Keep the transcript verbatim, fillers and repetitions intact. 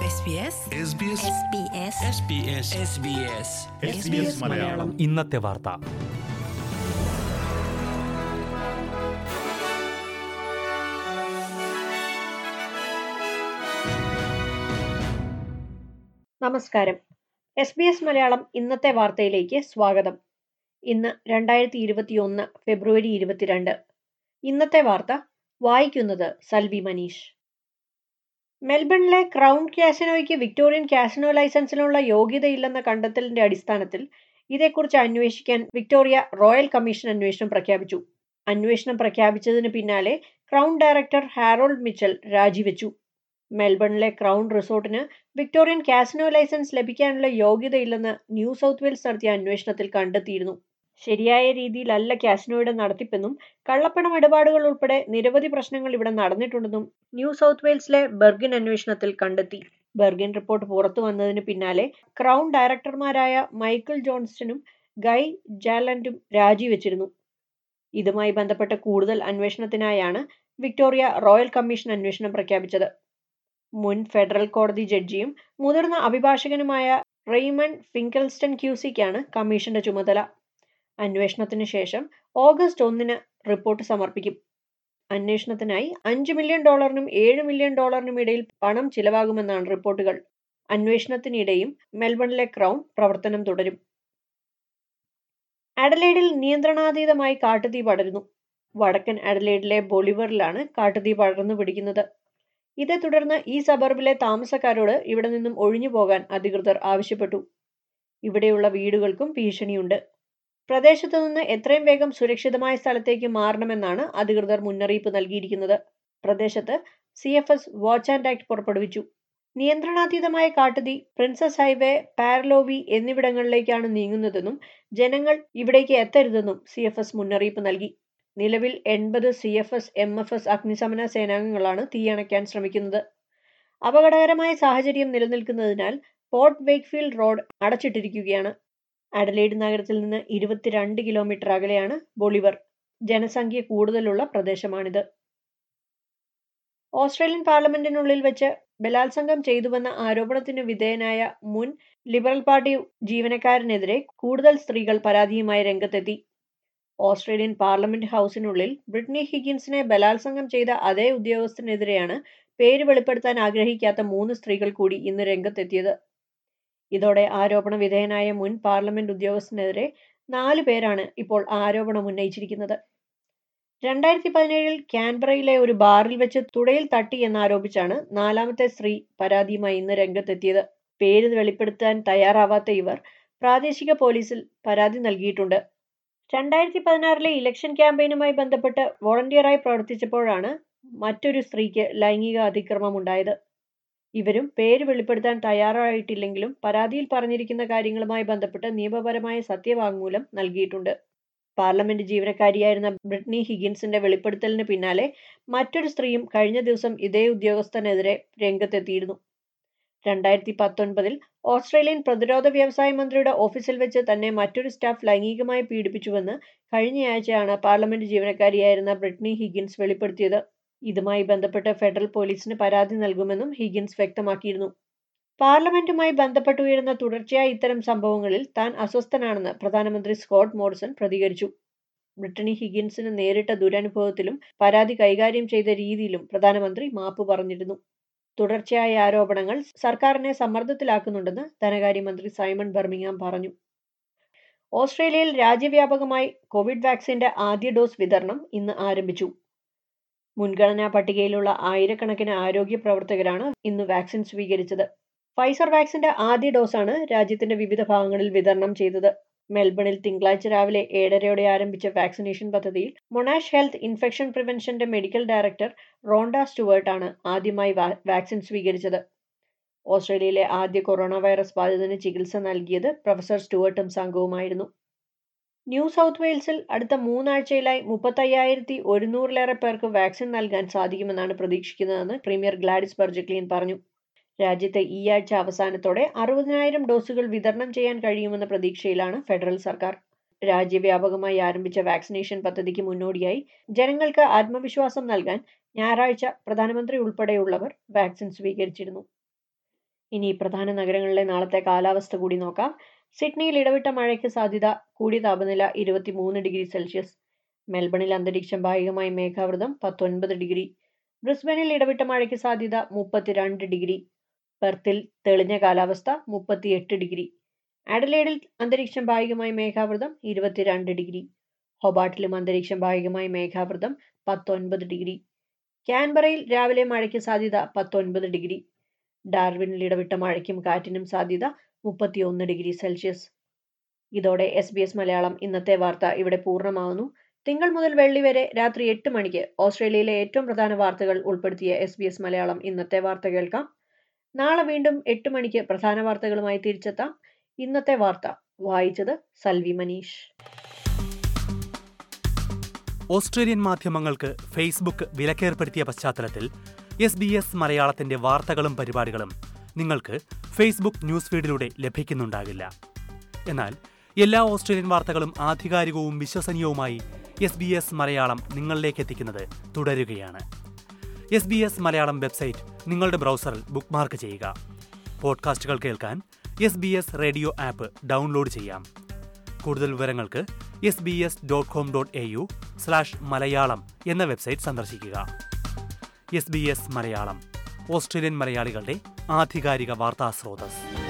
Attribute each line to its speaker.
Speaker 1: മലയാളം ഇന്നത്തെ വാർത്ത.
Speaker 2: നമസ്കാരം. എസ് ബി എസ് മലയാളം ഇന്നത്തെ വാർത്തയിലേക്ക് സ്വാഗതം. ഇന്ന് രണ്ടായിരത്തി ഇരുപത്തി ഒന്ന് ഫെബ്രുവരി ഇരുപത്തിരണ്ട്. ഇന്നത്തെ വാർത്ത വായിക്കുന്നത് സൽവി മനീഷ്. മെൽബണിലെ ക്രൗൺ കാസിനോയ്ക്ക് വിക്ടോറിയൻ കാസിനോ ലൈസൻസിനുള്ള യോഗ്യതയില്ലെന്ന കണ്ടെത്തലിന്റെ അടിസ്ഥാനത്തിൽ ഇതേക്കുറിച്ച് അന്വേഷിക്കാൻ വിക്ടോറിയ റോയൽ കമ്മീഷൻ അന്വേഷണം പ്രഖ്യാപിച്ചു. അന്വേഷണം പ്രഖ്യാപിച്ചതിന് പിന്നാലെ ക്രൗൺ ഡയറക്ടർ ഹാരോൾഡ് മിച്ചൽ രാജിവെച്ചു. മെൽബണിലെ ക്രൗൺ റിസോർട്ടിന് വിക്ടോറിയൻ കാസിനോ ലൈസൻസ് ലഭിക്കാനുള്ള യോഗ്യതയില്ലെന്ന് ന്യൂ സൗത്ത് വെയിൽസ് നടത്തിയ അന്വേഷണത്തിൽ കണ്ടെത്തിയിരുന്നു. ശരിയായ രീതിയിലല്ല കാസിനോയുടെ നടത്തിപ്പെന്നും കള്ളപ്പണം ഇടപാടുകൾ ഉൾപ്പെടെ നിരവധി പ്രശ്നങ്ങൾ ഇവിടെ നടന്നിട്ടുണ്ടെന്നും ന്യൂ സൗത്ത് വെയിൽസിലെ ബെർഗിൻ അന്വേഷണത്തിൽ കണ്ടെത്തി. ബെർഗിൻ റിപ്പോർട്ട് പുറത്തു വന്നതിന് പിന്നാലെ ക്രൗൺ ഡയറക്ടർമാരായ മൈക്കിൾ ജോൺസ്റ്റണും ഗൈ ജാലൻഡും രാജിവെച്ചിരുന്നു. ഇതുമായി ബന്ധപ്പെട്ട കൂടുതൽ അന്വേഷണത്തിനായാണ് വിക്ടോറിയ റോയൽ കമ്മീഷൻ അന്വേഷണം പ്രഖ്യാപിച്ചത്. മുൻ ഫെഡറൽ കോടതി ജഡ്ജിയും മുതിർന്ന അഭിഭാഷകനുമായ റെയ്മണ്ട് ഫിങ്കൽസ്റ്റൺ ക്യൂസിക്കാണ് കമ്മീഷന്റെ ചുമതല. അന്വേഷണത്തിന് ശേഷം ഓഗസ്റ്റ് ഒന്നിന് റിപ്പോർട്ട് സമർപ്പിക്കും. അന്വേഷണത്തിനായി അഞ്ച് മില്യൺ ഡോളറിനും ഏഴ് മില്യൺ ഡോളറിനും ഇടയിൽ പണം ചിലവാകുമെന്നാണ് റിപ്പോർട്ടുകൾ. അന്വേഷണത്തിനിടെയും മെൽബണിലെ ക്രൗൺ പ്രവർത്തനം തുടരും. അഡലേഡിൽ നിയന്ത്രണാതീതമായി കാട്ടുതീ പടരുന്നു. വടക്കൻ അഡലേഡിലെ ബൊളിവറിലാണ് കാട്ടുതീ പടർന്നു പിടിക്കുന്നത്. ഇതേ തുടർന്ന് ഈ സബർബിലെ താമസക്കാരോട് ഇവിടെ നിന്നും ഒഴിഞ്ഞു പോകാൻ അധികൃതർ ആവശ്യപ്പെട്ടു. ഇവിടെയുള്ള വീടുകൾക്കും ഭീഷണിയുണ്ട്. പ്രദേശത്തു നിന്ന് എത്രയും വേഗം സുരക്ഷിതമായ സ്ഥലത്തേക്ക് മാറണമെന്നാണ് അധികൃതർ മുന്നറിയിപ്പ് നൽകിയിരിക്കുന്നത്. പ്രദേശത്ത് C F S watch and act പുറപ്പെടുവിച്ചു. നിയന്ത്രണാതീതമായ കാട്ടുതീ പ്രിൻസസ് ഹൈവേ, പാരലോവി എന്നിവിടങ്ങളിലേക്കാണ് നീങ്ങുന്നതെന്നും ജനങ്ങൾ ഇവിടേക്ക് എത്തരുതെന്നും സി എഫ് എസ് മുന്നറിയിപ്പ് നൽകി. നിലവിൽ എൺപത് C F S M F S അഗ്നിശമന സേനാംഗങ്ങളാണ് തീയണയ്ക്കാൻ ശ്രമിക്കുന്നത്. അപകടകരമായ സാഹചര്യം നിലനിൽക്കുന്നതിനാൽ പോർട്ട് വേക്ക്ഫീൽഡ് റോഡ് അടച്ചിട്ടിരിക്കുകയാണ്. അഡലേഡ് നഗരത്തിൽ നിന്ന് ഇരുപത്തിരണ്ട് കിലോമീറ്റർ അകലെയാണ് ബൊളിവർ. ജനസംഖ്യ കൂടുതലുള്ള പ്രദേശമാണിത്. ഓസ്ട്രേലിയൻ പാർലമെന്റിനുള്ളിൽ വെച്ച് ബലാത്സംഗം ചെയ്തുവെന്ന ആരോപണത്തിന് വിധേയനായ മുൻ ലിബറൽ പാർട്ടി ജീവനക്കാരനെതിരെ കൂടുതൽ സ്ത്രീകൾ പരാതിയുമായി രംഗത്തെത്തി. ഓസ്ട്രേലിയൻ പാർലമെന്റ് ഹൗസിനുള്ളിൽ ബ്രിട്നി ഹിഗിൻസിനെ ബലാത്സംഗം ചെയ്ത അതേ ഉദ്യോഗസ്ഥനെതിരെയാണ് പേര് വെളിപ്പെടുത്താൻ ആഗ്രഹിക്കാത്ത മൂന്ന് സ്ത്രീകൾ കൂടി ഇന്ന് രംഗത്തെത്തിയത്. ഇതോടെ ആരോപണ വിധേയനായ മുൻ പാർലമെന്റ് ഉദ്യോഗസ്ഥനെതിരെ നാലു പേരാണ് ഇപ്പോൾ ആരോപണം ഉന്നയിച്ചിരിക്കുന്നത്. രണ്ടായിരത്തി പതിനേഴിൽ കാൻബറയിലെ ഒരു ബാറിൽ വെച്ച് തുടയിൽ തട്ടി എന്നാരോപിച്ചാണ് നാലാമത്തെ സ്ത്രീ പരാതിയുമായി ഇന്ന് രംഗത്തെത്തിയത്. പേര് വെളിപ്പെടുത്താൻ തയ്യാറാവാത്ത ഇവർ പ്രാദേശിക പോലീസിൽ പരാതി നൽകിയിട്ടുണ്ട്. രണ്ടായിരത്തി പതിനാറിലെ ഇലക്ഷൻ ക്യാമ്പയിനുമായി ബന്ധപ്പെട്ട് വോളണ്ടിയറായി പ്രവർത്തിച്ചപ്പോഴാണ് മറ്റൊരു സ്ത്രീക്ക് ലൈംഗിക അതിക്രമം ഉണ്ടായത്. ഇവരും പേര് വെളിപ്പെടുത്താൻ തയ്യാറായിട്ടില്ലെങ്കിലും പരാതിയിൽ പറഞ്ഞിരിക്കുന്ന കാര്യങ്ങളുമായി ബന്ധപ്പെട്ട് നിയമപരമായ സത്യവാങ്മൂലം നൽകിയിട്ടുണ്ട്. പാർലമെന്റ് ജീവനക്കാരിയായിരുന്ന ബ്രിട്നി ഹിഗിൻസിന്റെ വെളിപ്പെടുത്തലിന് പിന്നാലെ മറ്റൊരു സ്ത്രീയും കഴിഞ്ഞ ദിവസം ഇതേ ഉദ്യോഗസ്ഥനെതിരെ രംഗത്തെത്തിയിരുന്നു. രണ്ടായിരത്തി പത്തൊൻപതിൽ ഓസ്ട്രേലിയൻ പ്രതിരോധ വ്യവസായ മന്ത്രിയുടെ ഓഫീസിൽ വെച്ച് തന്നെ മറ്റൊരു സ്റ്റാഫ് ലൈംഗികമായി പീഡിപ്പിച്ചുവെന്ന് കഴിഞ്ഞയാഴ്ചയാണ് പാർലമെന്റ് ജീവനക്കാരിയായിരുന്ന ബ്രിട്നി ഹിഗിൻസ് വെളിപ്പെടുത്തിയത്. ഇതുമായി ബന്ധപ്പെട്ട് ഫെഡറൽ പോലീസിന് പരാതി നൽകുമെന്നും ഹിഗിൻസ് വ്യക്തമാക്കിയിരുന്നു. പാർലമെന്റുമായി ബന്ധപ്പെട്ടുയരുന്ന തുടർച്ചയായ ഇത്തരം സംഭവങ്ങളിൽ താൻ അസ്വസ്ഥനാണെന്ന് പ്രധാനമന്ത്രി സ്കോട്ട് മോറിസൺ പ്രതികരിച്ചു. ബ്രിട്ടനി ഹിഗിൻസിന് നേരിട്ട ദുരനുഭവത്തിലും പരാതി കൈകാര്യം ചെയ്ത രീതിയിലും പ്രധാനമന്ത്രി മാപ്പ് പറഞ്ഞിരുന്നു. തുടർച്ചയായ ആരോപണങ്ങൾ സർക്കാരിനെ സമ്മർദ്ദത്തിലാക്കുന്നുണ്ടെന്ന് ധനകാര്യമന്ത്രി സൈമൺ ബർമിംഗ്ഹാം പറഞ്ഞു. ഓസ്ട്രേലിയയിൽ രാജ്യവ്യാപകമായി കോവിഡ് വാക്സിന്റെ ആദ്യ ഡോസ് വിതരണം ഇന്ന് ആരംഭിച്ചു. മുൻഗണനാ പട്ടികയിലുള്ള ആയിരക്കണക്കിന് ആരോഗ്യ പ്രവർത്തകരാണ് ഇന്ന് വാക്സിൻ സ്വീകരിച്ചത്. ഫൈസർ വാക്സിന്റെ ആദ്യ ഡോസാണ് രാജ്യത്തിന്റെ വിവിധ ഭാഗങ്ങളിൽ വിതരണം ചെയ്തത്. മെൽബണിൽ തിങ്കളാഴ്ച രാവിലെ ഏഴരയോടെ ആരംഭിച്ച വാക്സിനേഷൻ പദ്ധതിയിൽ മൊണാഷ് ഹെൽത്ത് ഇൻഫെക്ഷൻ പ്രിവെൻഷന്റെ മെഡിക്കൽ ഡയറക്ടർ റോണ്ട സ്റ്റുവർട്ട് ആണ് ആദ്യമായി വാക്സിൻ സ്വീകരിച്ചത്. ഓസ്ട്രേലിയയിലെ ആദ്യ കൊറോണ വൈറസ് ബാധിതന് ചികിത്സ നൽകിയത് പ്രൊഫസർ സ്റ്റുവർട്ടും സംഘവുമായിരുന്നു. ന്യൂ സൗത്ത് വെയിൽസിൽ അടുത്ത മൂന്നാഴ്ചയിലായി മുപ്പത്തയ്യായിരത്തി ഒരുന്നൂറിലേറെ പേർക്ക് വാക്സിൻ നൽകാൻ സാധിക്കുമെന്നാണ് പ്രതീക്ഷിക്കുന്നതെന്ന് പ്രീമിയർ ഗ്ലാഡിസ് ബെർജിക്ലിയൻ പറഞ്ഞു. രാജ്യത്തെ ഈ ആഴ്ച അവസാനത്തോടെ അറുപതിനായിരം ഡോസുകൾ വിതരണം ചെയ്യാൻ കഴിയുമെന്ന പ്രതീക്ഷയിലാണ് ഫെഡറൽ സർക്കാർ. രാജ്യവ്യാപകമായി ആരംഭിച്ച വാക്സിനേഷൻ പദ്ധതിക്ക് മുന്നോടിയായി ജനങ്ങൾക്ക് ആത്മവിശ്വാസം നൽകാൻ ഞായറാഴ്ച പ്രധാനമന്ത്രി ഉൾപ്പെടെയുള്ളവർ വാക്സിൻ സ്വീകരിച്ചിരുന്നു. ഇനി പ്രധാന നഗരങ്ങളിലെ നാളത്തെ കാലാവസ്ഥ കൂടി നോക്കാം. സിഡ്നിയിൽ ഇടവിട്ട മഴയ്ക്ക് സാധ്യത. കൂടിയ താപനില ഇരുപത്തിമൂന്ന് ഡിഗ്രി സെൽഷ്യസ്. മെൽബണിൽ അന്തരീക്ഷം ഭാഗികമായി മേഘാവൃതം പത്തൊൻപത് ഡിഗ്രി. ബ്രിസ്ബനിൽ ഇടവിട്ട മഴയ്ക്ക് സാധ്യത മുപ്പത്തിരണ്ട് ഡിഗ്രി. പെർത്തിൽ തെളിഞ്ഞ കാലാവസ്ഥ മുപ്പത്തിയെട്ട് ഡിഗ്രി. അഡലേഡിൽ അന്തരീക്ഷം ഭാഗികമായി മേഘാവൃതം ഇരുപത്തിരണ്ട് ഡിഗ്രി. ഹൊബാട്ടിലും അന്തരീക്ഷം ഭാഗികമായി മേഘാവൃതം പത്തൊൻപത് ഡിഗ്രി. ക്യാൻബറയിൽ രാവിലെ മഴയ്ക്ക് സാധ്യത പത്തൊൻപത് ഡിഗ്രി. ഡാർവിനിൽ ഇടവിട്ട മഴയ്ക്കും കാറ്റിനും സാധ്യത മുപ്പത്തിയൊന്ന് ഡിഗ്രി സെൽഷ്യസ്. ഇതോടെ എസ് ബി എസ് മലയാളം ഇന്നത്തെ വാർത്ത ഇവിടെ പൂർണ്ണമാകുന്നു. തിങ്കൾ മുതൽ വെള്ളി വരെ രാത്രി എട്ട് മണിക്ക് ഓസ്ട്രേലിയയിലെ ഏറ്റവും പ്രധാന വാർത്തകൾ ഉൾപ്പെടുത്തിയ എസ് ബി എസ് മലയാളം ഇന്നത്തെ വാർത്ത കേൾക്കാം. നാളെ വീണ്ടും എട്ട് മണിക്ക് പ്രധാന വാർത്തകളുമായി തിരിച്ചെത്താം. ഇന്നത്തെ വാർത്ത വായിച്ചത് സൽവി മനീഷ്.
Speaker 1: ഓസ്ട്രേലിയൻ മാധ്യമങ്ങൾക്ക് ഫേസ്ബുക്ക് വിലക്കേർപ്പെടുത്തിയ പശ്ചാത്തലത്തിൽ എസ് ബി എസ് മലയാളത്തിന്റെ വാർത്തകളും പരിപാടികളും നിങ്ങൾക്ക് ഫേസ്ബുക്ക് ന്യൂസ് ഫീഡിലൂടെ ലഭിക്കുന്നുണ്ടാകില്ല. എന്നാൽ എല്ലാ ഓസ്ട്രേലിയൻ വാർത്തകളും ആധികാരികവും വിശ്വസനീയവുമായി എസ് ബി എസ് മലയാളം നിങ്ങളിലേക്ക് എത്തിക്കുന്നത് തുടരുകയാണ്. S B S Malayalam website നിങ്ങളുടെ ബ്രൗസറിൽ ബുക്ക്മാർക്ക് ചെയ്യുക. പോഡ്കാസ്റ്റുകൾ കേൾക്കാൻ S B S radio app download ചെയ്യാം. കൂടുതൽ വിവരങ്ങൾക്ക് S B S dot com dot A U slash Malayalam എന്ന വെബ്സൈറ്റ് സന്ദർശിക്കുക. S B S Malayalam, Australian മലയാളികളുടെ ആധികാരിക വാർത്താ സ്രോതസ്.